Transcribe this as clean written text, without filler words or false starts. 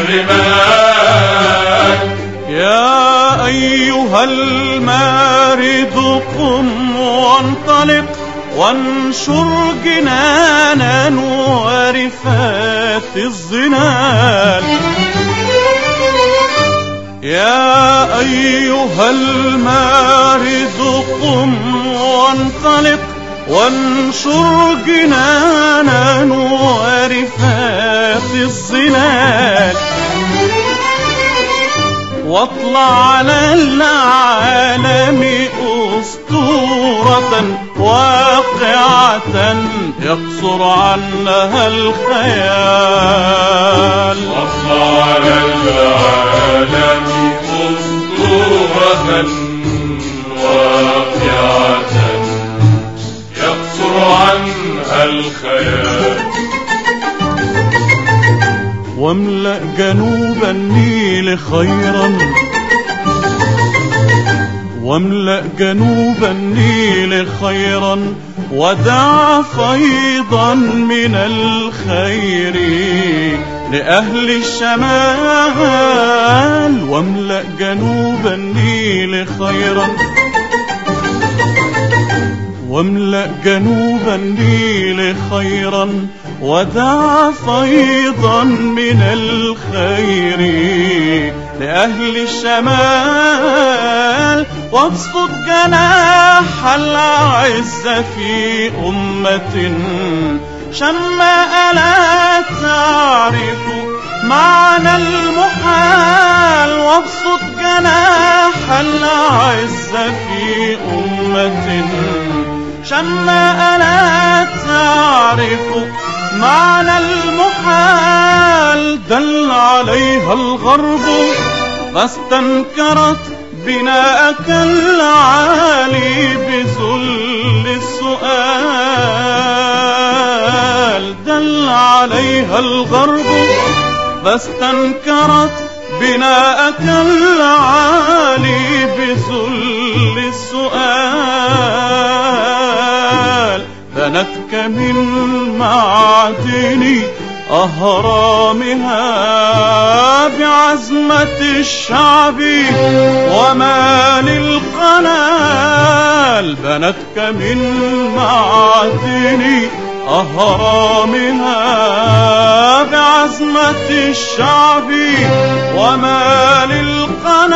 الرمال. يا أيها المارد قم وانطلق وانشر جنانا ورفات الظلال. يا أيها المارد قم وانطلق وانشر جنانا ورفات الظلال. واطلع على العالم أسطورة واقعة يقصر عنها الخيال. واطلع على العالم أسطورة واقعة يقصر عنها الخيال. واملأ جنوب النيل خيرا، واملأ جنوب النيل خيرا ودع فيضا من الخير لأهل الشمال. واملأ جنوب النيل خيرا، واملأ جنوب النيل خيرا ودع فيضا من الخير لأهل الشمال. وابسط جناح العز في أمة شما ألا تعرف معنى المحال. وابسط جناح العز في أمة شما ألا تعرف معنى المحال. دل عليها الغرب فاستنكرت بناءك العالي بذل السؤال. دل عليها الغرب فاستنكرت بناءك العالي بذل السؤال. بنتك من معدن أهرامها بعزمة الشعب وما للقنال. بنتك من معدن أهرامها بعزمة الشعب وما للقنال.